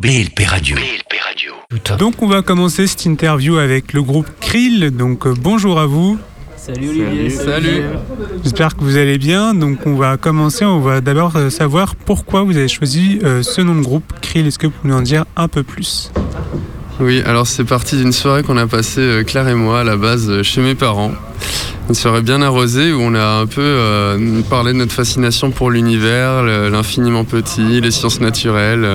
BLP Radio. Donc on va commencer cette interview avec le groupe Krill. Donc bonjour à vous. Salut Olivier. Salut. J'espère que vous allez bien. Donc on va commencer. On va d'abord savoir pourquoi vous avez choisi ce nom de groupe Krill. Est-ce que vous pouvez nous en dire un peu plus ? Oui, alors c'est parti d'une soirée qu'on a passée Claire et moi à la base chez mes parents. Une soirée bien arrosée où on a un peu parlé de notre fascination pour l'univers, l'infiniment petit, les sciences naturelles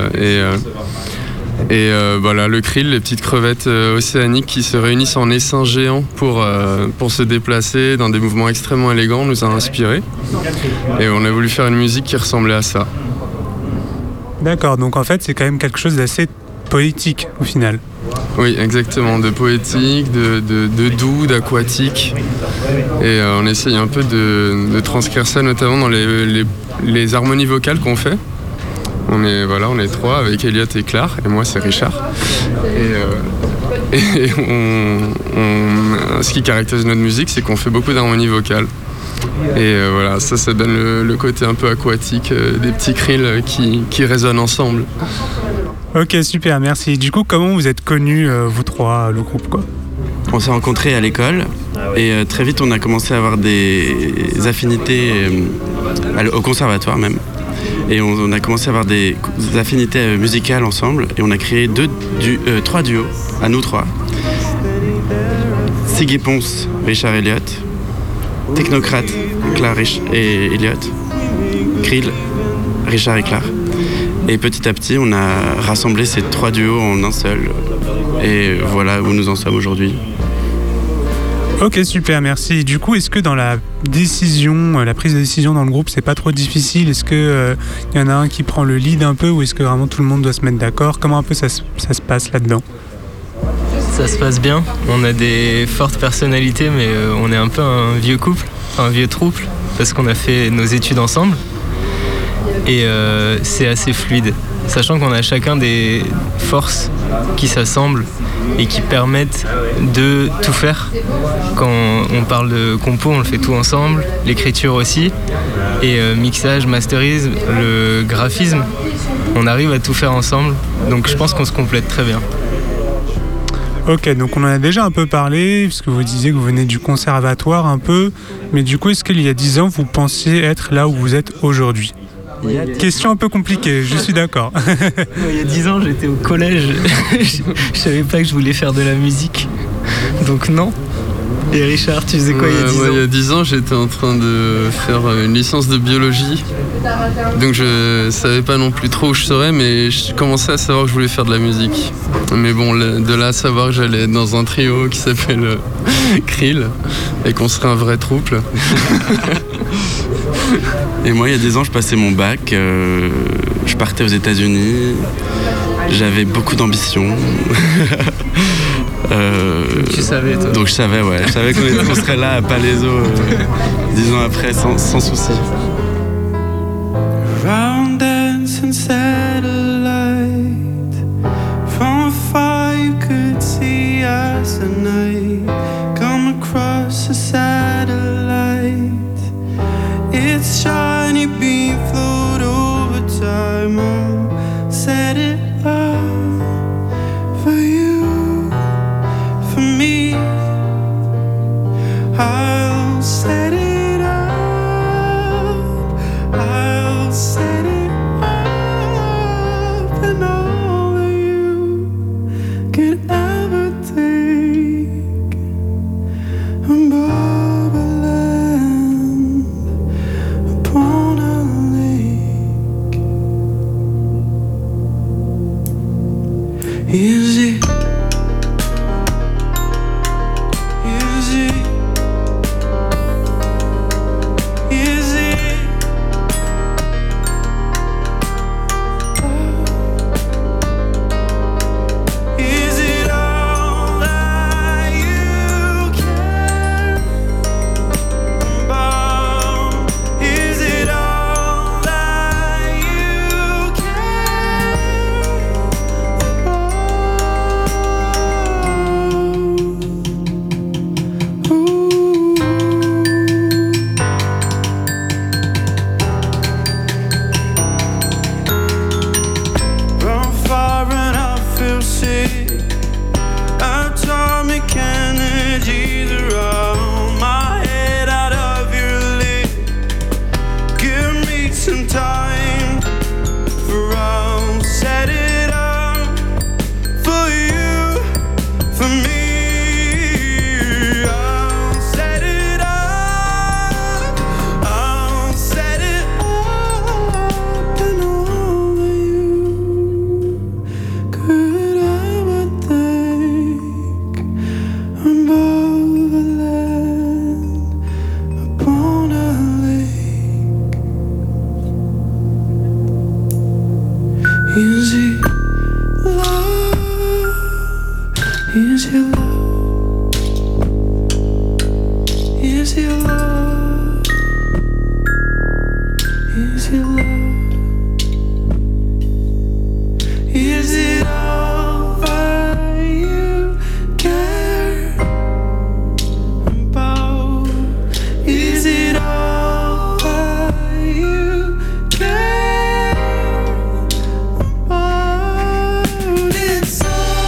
et voilà, le krill, les petites crevettes océaniques qui se réunissent en essaims géants pour se déplacer dans des mouvements extrêmement élégants, nous a inspirés. Et on a voulu faire une musique qui ressemblait à ça. D'accord, donc en fait c'est quand même quelque chose d'assez poétique au final. Oui, exactement, de poétique, de doux, d'aquatique. Et on essaye un peu de transcrire ça notamment dans les harmonies vocales qu'on fait. On est trois avec Elliot et Claire, et moi c'est Richard. Et ce qui caractérise notre musique, c'est qu'on fait beaucoup d'harmonies vocales. Et voilà, ça donne le côté un peu aquatique des petits krills qui résonnent ensemble. Ok, super, merci. Du coup, comment vous êtes connus, vous trois, le groupe, quoi ? On s'est rencontrés à l'école et très vite on a commencé à avoir des affinités au conservatoire même. Et on a commencé à avoir des affinités musicales ensemble et on a créé trois duos, à nous trois. Siggy Ponce, Richard Elliot, Technocrate, Claire et Elliot, Krill, Richard et Claire. Et petit à petit, on a rassemblé ces trois duos en un seul. Et voilà où nous en sommes aujourd'hui. Ok, super, merci. Du coup, est-ce que dans la prise de décision dans le groupe, c'est pas trop difficile ? Est-ce que y en a un qui prend le lead un peu ou est-ce que vraiment tout le monde doit se mettre d'accord ? Comment un peu ça se passe là-dedans ? Ça se passe bien. On a des fortes personnalités, mais on est un peu un vieux couple, un vieux trouble, parce qu'on a fait nos études ensemble. Et c'est assez fluide, sachant qu'on a chacun des forces qui s'assemblent et qui permettent de tout faire. Quand on parle de compo, on le fait tout ensemble, l'écriture aussi, et mixage, masterisme, le graphisme, on arrive à tout faire ensemble, donc je pense qu'on se complète très bien. Ok, donc on en a déjà un peu parlé, puisque vous disiez que vous venez du conservatoire un peu, mais du coup, est-ce qu'il y a 10 ans, vous pensiez être là où vous êtes aujourd'hui ? Question un peu compliquée, je suis d'accord. Il y a 10 ans, j'étais au collège. Je savais pas que je voulais faire de la musique. Donc non. Et Richard, tu faisais quoi il y a 10 ans ? Il y a 10 ans, j'étais en train de faire une licence de biologie. Donc je savais pas non plus trop où je serais, mais je commençais à savoir que je voulais faire de la musique. Mais bon, de là à savoir que j'allais être dans un trio qui s'appelle Krill et qu'on serait un vrai trouble. Et moi, il y a 10 ans, je passais mon bac, je partais aux États-Unis, j'avais beaucoup d'ambition. Tu savais, toi ? Donc je savais qu'on serait là à Palaiso 10 ans après, sans souci. Round dancing satellite, from afar you could see us at night. Come across a satellite, its shiny beam float over time. I'll set it up for you, for me. I'll set it up, I'll set it up, and all that you could ever take. I'm bubbling upon a lake. Is it? Is it? Is it? Is it all that you care about? Is it all that you care about? Is your love? Is your love? Is your love? Is it all that you care about? Is it all that you care about? It's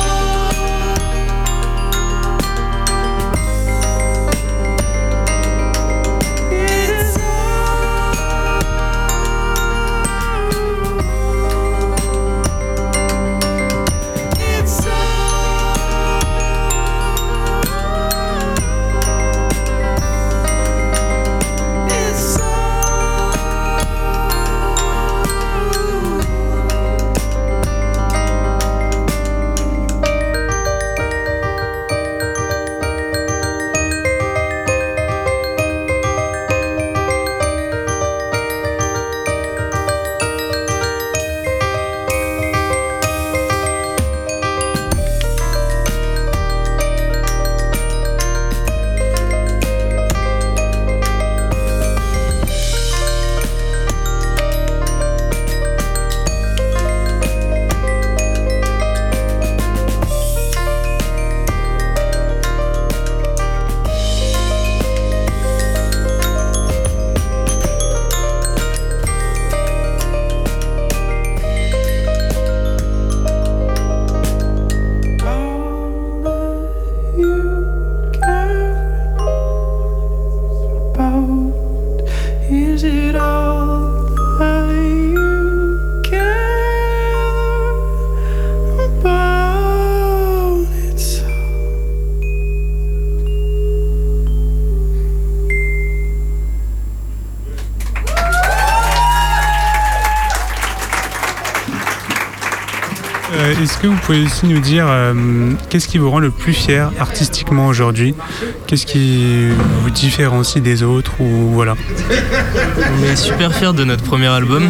Est-ce que vous pouvez aussi nous dire qu'est-ce qui vous rend le plus fier artistiquement aujourd'hui? Qu'est-ce qui vous différencie des autres ou voilà? On est super fiers de notre premier album.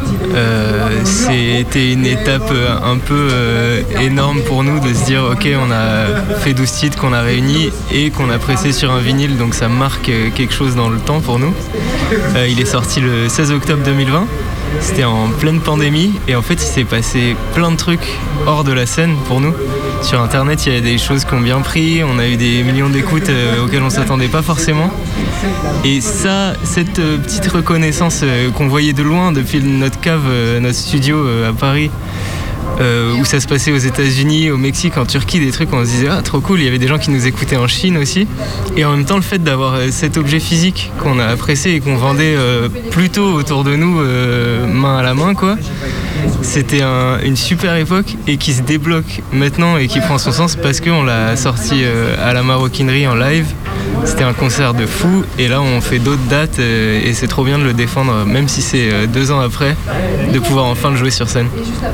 C'était une étape un peu énorme pour nous de se dire ok, on a fait 12 titres qu'on a réunis et qu'on a pressé sur un vinyle, donc ça marque quelque chose dans le temps pour nous. Il est sorti le 16 octobre 2020. C'était en pleine pandémie et en fait il s'est passé plein de trucs hors de la scène pour nous. Sur internet il y a des choses qui ont bien pris, on a eu des millions d'écoutes auxquelles on s'attendait pas forcément. Et ça, cette petite reconnaissance qu'on voyait de loin depuis notre cave, notre studio à Paris, où ça se passait aux États-Unis, au Mexique, en Turquie, des trucs où on se disait ah trop cool, il y avait des gens qui nous écoutaient en Chine aussi. Et en même temps le fait d'avoir cet objet physique qu'on a pressé et qu'on vendait plutôt autour de nous main à la main quoi. C'était une super époque et qui se débloque maintenant et qui prend son sens parce qu'on l'a sorti à la Maroquinerie en live. C'était un concert de fou et là on fait d'autres dates et c'est trop bien de le défendre même si c'est 2 ans après, de pouvoir enfin le jouer sur scène.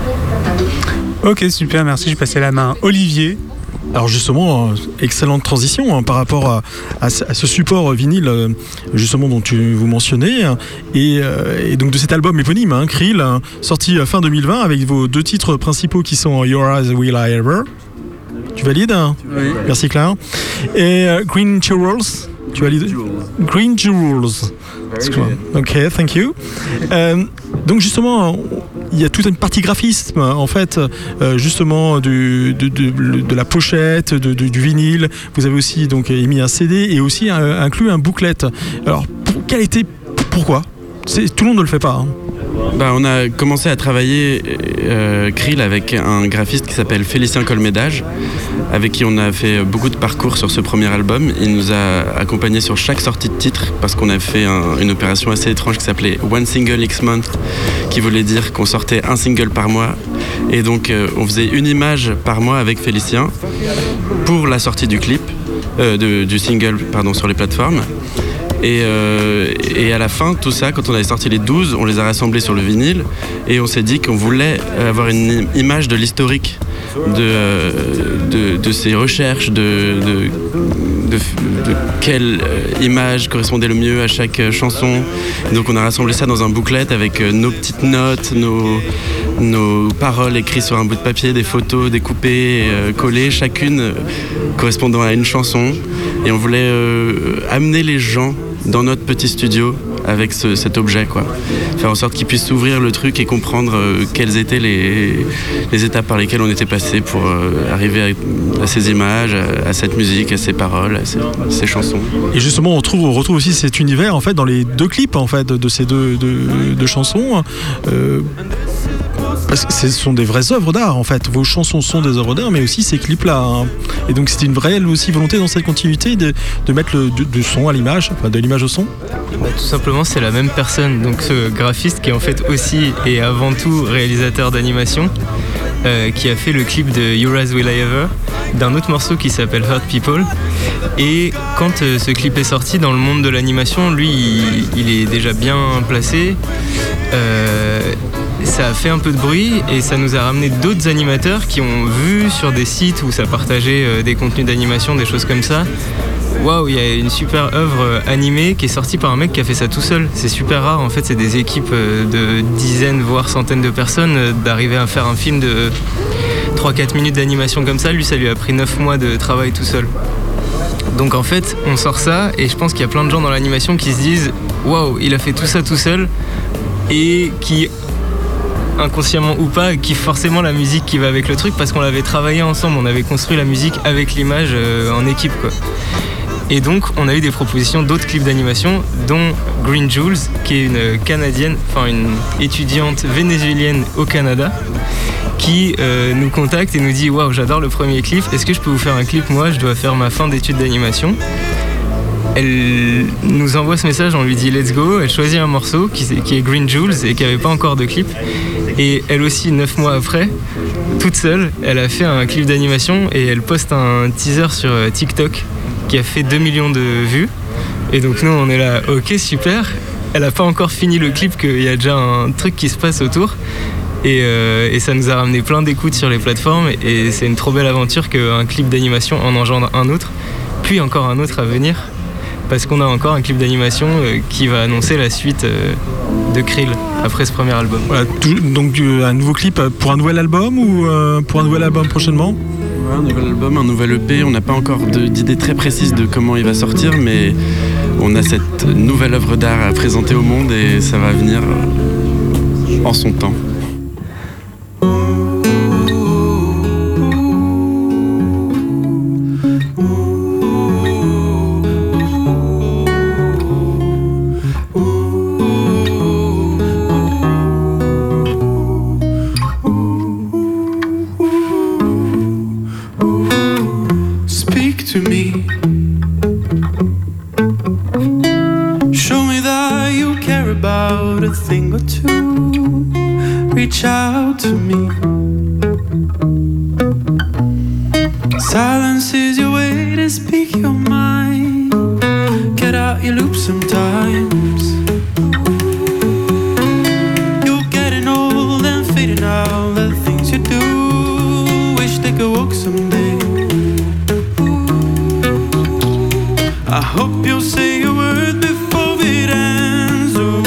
Ok, super, merci. Je passais la main à Olivier. Alors justement, excellente transition par rapport à ce support vinyle justement dont vous mentionnez et donc de cet album éponyme, Krill, sorti fin 2020 avec vos 2 titres principaux qui sont Your As Will I Ever. Tu valides? Oui. Merci Claire. Et Green Jewels. Tu valides? Green Jewels. Ok, thank you. Donc justement, il y a toute une partie graphisme en fait, justement de la pochette, du vinyle. Vous avez aussi donc émis un CD et aussi inclus un booklet. Alors, pourquoi? Tout le monde ne le fait pas. On a commencé à travailler Krill avec un graphiste qui s'appelle Félicien Colmédage, avec qui on a fait beaucoup de parcours sur ce premier album. Il nous a accompagnés sur chaque sortie de titre parce qu'on a fait une opération assez étrange qui s'appelait One Single X Month, qui voulait dire qu'on sortait un single par mois. Et donc on faisait une image par mois avec Félicien pour la sortie du clip, du single sur les plateformes. Et à la fin, tout ça, quand on avait sorti les 12, on les a rassemblés sur le vinyle et on s'est dit qu'on voulait avoir une image de l'historique de ces recherches, de de quelle image correspondait le mieux à chaque chanson. Donc on a rassemblé ça dans un booklet avec nos petites notes, nos paroles écrites sur un bout de papier, des photos découpées, collées, chacune correspondant à une chanson. Et on voulait amener les gens dans notre petit studio avec cet objet, quoi. Faire en sorte qu'ils puissent s'ouvrir le truc et comprendre quelles étaient les étapes par lesquelles on était passé pour arriver à ces images, à cette musique, à ces paroles, à ces chansons. Et justement, on retrouve aussi cet univers en fait dans les deux clips en fait de ces deux chansons. Parce que ce sont des vraies œuvres d'art en fait. Vos chansons sont des œuvres d'art, mais aussi ces clips-là. Hein. Et donc c'était une vraie aussi volonté dans cette continuité de mettre du son à l'image, enfin de l'image au son. Bah, tout simplement, c'est la même personne. Donc ce graphiste qui est en fait aussi et avant tout réalisateur d'animation, qui a fait le clip de You're As Will I Ever, d'un autre morceau qui s'appelle Hurt People. Et quand ce clip est sorti dans le monde de l'animation, lui, il est déjà bien placé. Ça a fait un peu de bruit et ça nous a ramené d'autres animateurs qui ont vu sur des sites où ça partageait des contenus d'animation, des choses comme ça. Waouh, il y a une super œuvre animée qui est sortie par un mec qui a fait ça tout seul. C'est super rare, en fait, c'est des équipes de dizaines, voire centaines de personnes d'arriver à faire un film de 3-4 minutes d'animation comme ça. Lui, ça lui a pris 9 mois de travail tout seul. Donc en fait, on sort ça et je pense qu'il y a plein de gens dans l'animation qui se disent « Waouh, il a fait tout ça tout seul » et qui, inconsciemment ou pas, kiffent forcément la musique qui va avec le truc parce qu'on l'avait travaillé ensemble, on avait construit la musique avec l'image en équipe, quoi. Et donc on a eu des propositions d'autres clips d'animation, dont Green Jules, qui est une Canadienne, enfin une étudiante vénézuélienne au Canada, qui nous contacte et nous dit « Waouh, j'adore le premier clip, est-ce que je peux vous faire un clip? Moi, je dois faire ma fin d'études d'animation. » Elle nous envoie ce message, on lui dit « Let's go », elle choisit un morceau qui est Green Jules et qui n'avait pas encore de clip. Et elle aussi, 9 mois après, toute seule, elle a fait un clip d'animation et elle poste un teaser sur TikTok qui a fait 2 millions de vues. Et donc nous, on est là, ok, super. Elle n'a pas encore fini le clip, qu'il y a déjà un truc qui se passe autour. Et ça nous a ramené plein d'écoutes sur les plateformes. Et c'est une trop belle aventure qu'un clip d'animation en engendre un autre, puis encore un autre à venir. Parce qu'on a encore un clip d'animation qui va annoncer la suite de Krill après ce premier album. Voilà, donc un nouveau clip pour un nouvel album ou pour un nouvel album prochainement? Un nouvel album, un nouvel EP. On n'a pas encore d'idée très précise de comment il va sortir, mais on a cette nouvelle œuvre d'art à présenter au monde et ça va venir en son temps. To me, show me that you care about a thing or two. Reach out to me. Silence is your way to speak your mind. Get out your loop sometimes. You're getting old and fading out. The things you do, wish they could walk someday. I hope you'll say a word before it ends. Ooh.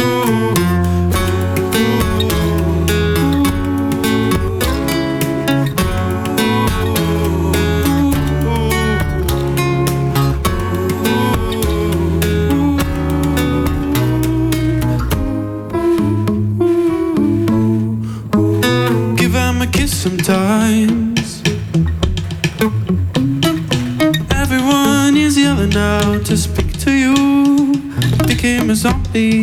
Give him a kiss sometimes. Everyone is yelling out to speak to you. Became a zombie.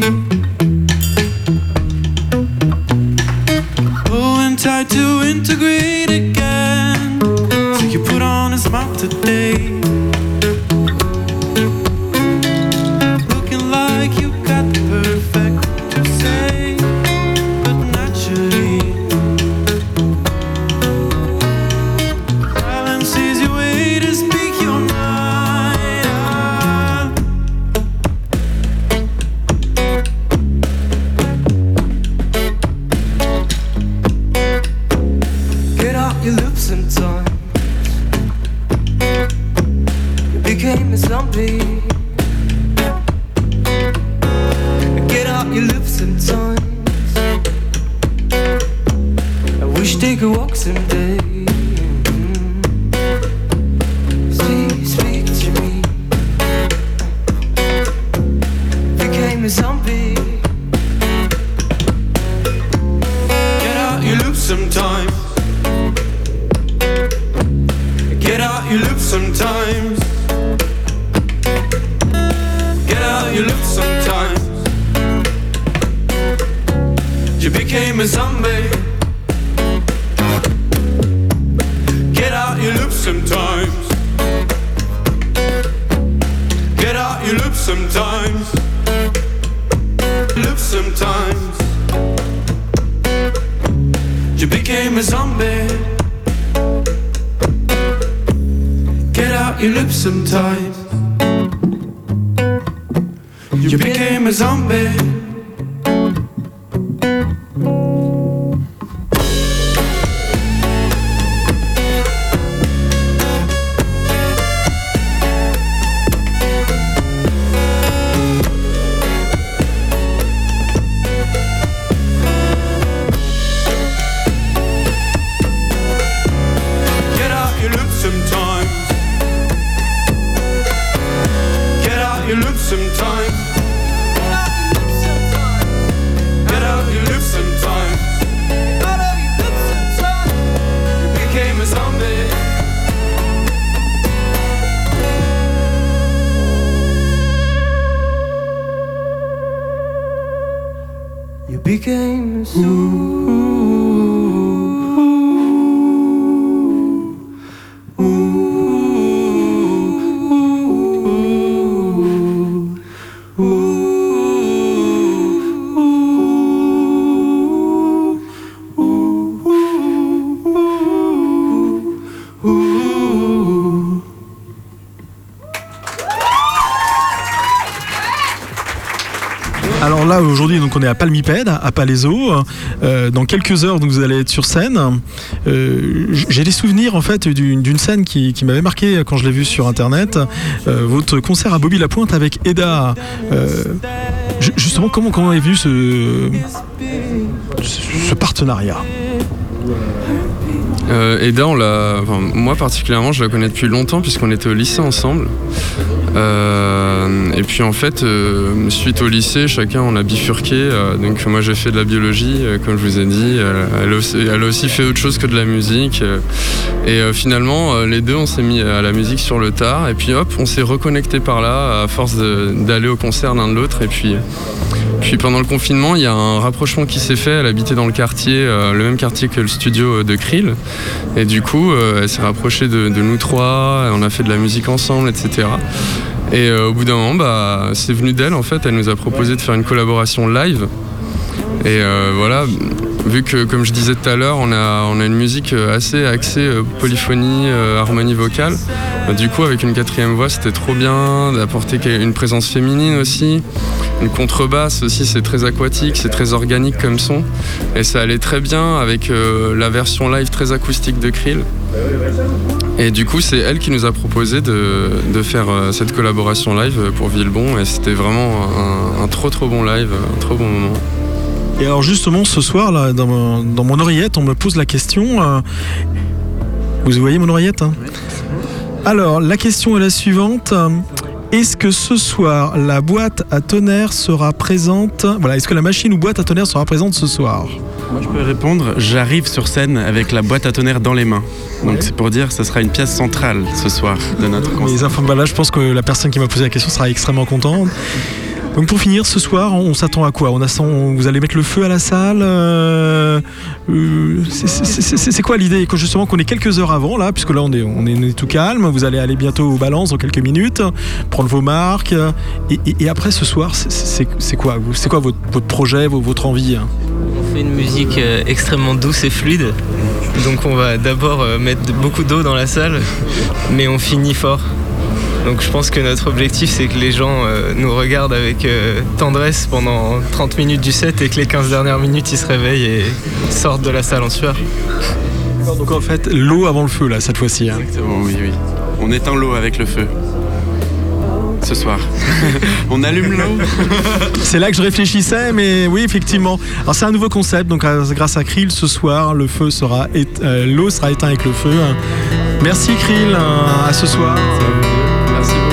Oh, and tried to integrate again. So you put on a smile today. Looking like you got the perfect to say, but naturally silence is your way to speak your mind. Get out your lips sometimes. You became became a zombie. Get out your lips sometimes. I wish they could walk someday. Speak to me. Became a zombie. Get out your lips sometimes. Get out your lips sometimes. Get out your lips sometimes. You became a zombie. Get out your lips sometimes. Get out your lips sometimes. Lips sometimes. You became a zombie. Get out your lips sometimes. You became a zombie. Became a Alors là aujourd'hui donc on est à Palmipède, à Palaiseau. Dans quelques heures donc vous allez être sur scène. J'ai des souvenirs en fait d'une scène qui m'avait marqué quand je l'ai vu sur internet. Votre concert à Bobby-la-Pointe avec Eda. Justement comment est venu ce partenariat? Eda, moi particulièrement, je la connais depuis longtemps puisqu'on était au lycée ensemble. Et puis en fait, suite au lycée, chacun on a bifurqué. Donc moi j'ai fait de la biologie, comme je vous ai dit. Elle a aussi fait autre chose que de la musique. Et finalement, les deux on s'est mis à la musique sur le tard. Et puis hop, on s'est reconnecté par là à force d'aller au concert l'un de l'autre. Et puis pendant le confinement, il y a un rapprochement qui s'est fait. Elle habitait dans le quartier, le même quartier que le studio de Krill. Et du coup, elle s'est rapprochée de nous trois. On a fait de la musique ensemble, etc. Et au bout d'un moment, c'est venu d'elle en fait. Elle nous a proposé de faire une collaboration live. Et voilà, vu que comme je disais tout à l'heure, on a une musique assez axée polyphonie, harmonie vocale. Du coup, avec une quatrième voix, c'était trop bien d'apporter une présence féminine aussi. Une contrebasse aussi, c'est très aquatique, c'est très organique comme son. Et ça allait très bien avec la version live très acoustique de Krill. Et du coup, c'est elle qui nous a proposé de faire cette collaboration live pour Villebon. Et c'était vraiment un trop bon live, un trop bon moment. Et alors justement, ce soir, là, dans mon oreillette, on me pose la question... Vous voyez mon oreillette hein? Alors, la question est la suivante. Est-ce que ce soir, la boîte à tonnerre sera présente? Voilà, est-ce que la machine ou boîte à tonnerre sera présente ce soir? Moi, je peux répondre. J'arrive sur scène avec la boîte à tonnerre dans les mains. Donc, c'est pour dire que ce sera une pièce centrale ce soir de notre concert. Là, je pense que la personne qui m'a posé la question sera extrêmement contente. Donc pour finir, ce soir, on s'attend à quoi? Vous allez mettre le feu à la salle? C'est quoi l'idée? Justement qu'on est quelques heures avant, là, puisque là on est tout calme. Vous allez aller bientôt aux balances dans quelques minutes, prendre vos marques. Et après ce soir, c'est quoi votre projet, votre envie? On fait une musique extrêmement douce et fluide. Donc on va d'abord mettre beaucoup d'eau dans la salle, mais on finit fort. Donc je pense que notre objectif, c'est que les gens nous regardent avec tendresse pendant 30 minutes du set et que les 15 dernières minutes, ils se réveillent et sortent de la salle en sueur. Donc en fait, l'eau avant le feu, là, cette fois-ci. Hein. Exactement, oui. On éteint l'eau avec le feu. ce soir. On allume l'eau. C'est là que je réfléchissais, mais oui, effectivement. Alors c'est un nouveau concept, donc grâce à Krill, ce soir, l'eau sera éteinte avec le feu. Merci Krill, à ce soir. Merci beaucoup.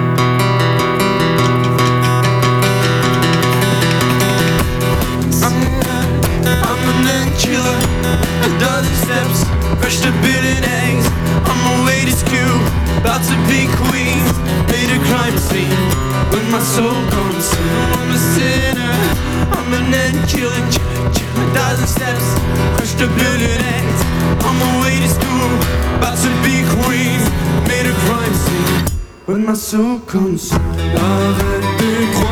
Crushed a billion eggs on my latest cube. About to be queen, made a crime scene with my soul consumed. I'm a sinner, I'm an end killer, a dozen steps. Crushed a billion eggs on my latest cube. About to be queen, made a crime scene with my soul consumed. Avec des croix